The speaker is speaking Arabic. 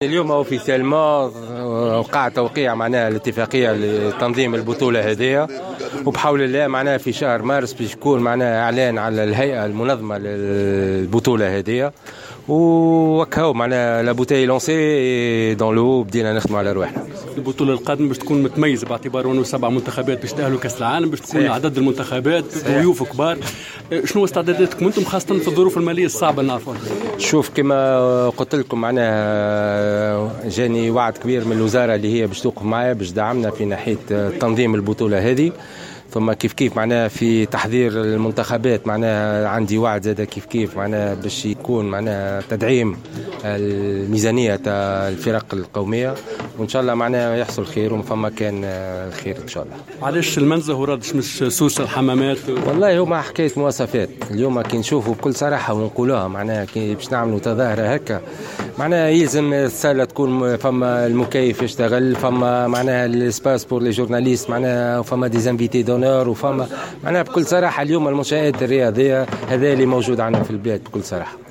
اليوم اوفيسيلمون وقع توقيع معناها الاتفاقيه لتنظيم البطوله هذه، وبحول الله معناها في شهر مارس باش يكون معناها اعلان على الهيئه المنظمه للبطوله هذه، وكاو معناها لا بوتاي لونسي دون لو بدينا نخدموا على رواحنا. البطوله القادمه باش تكون متميزه باعتبار انه 7 منتخبات باش تاهلوا كاس العالم، باش تكون عدد المنتخبات ضيوف كبار. شنو استعداداتكم انتم خاصه في الظروف الماليه الصعبه اللي نعرفوها؟ شوف كما قلت لكم معناها جاني وعد كبير من الوزاره اللي هي باش توقف معايا باش دعمنا في ناحيه تنظيم البطوله هذه، ثم كيف معناها في تحضير المنتخبات معناها عندي وعد زاد كيف معناها باش يكون معناها تدعيم الميزانيه تاع الفرق القوميه، وان شاء الله معناها يحصل خير وفما كان الخير ان شاء الله. علاش المنزه ورادش مش سوس الحمامات؟ والله هما حكايه مواصفات اليوم كي نشوفوا بكل صراحه ونقولوها معناها كي باش نعملوا تظاهره هكا معناها يلزم الصاله تكون فما المكيف يشتغل، فما معناها الاسباس بور لي جورناليست معناها، فما دي انفيتي دونور، وفما معناها بكل صراحه اليوم المنشآت الرياضيه هذا اللي موجود عندنا في البلاد بكل صراحه.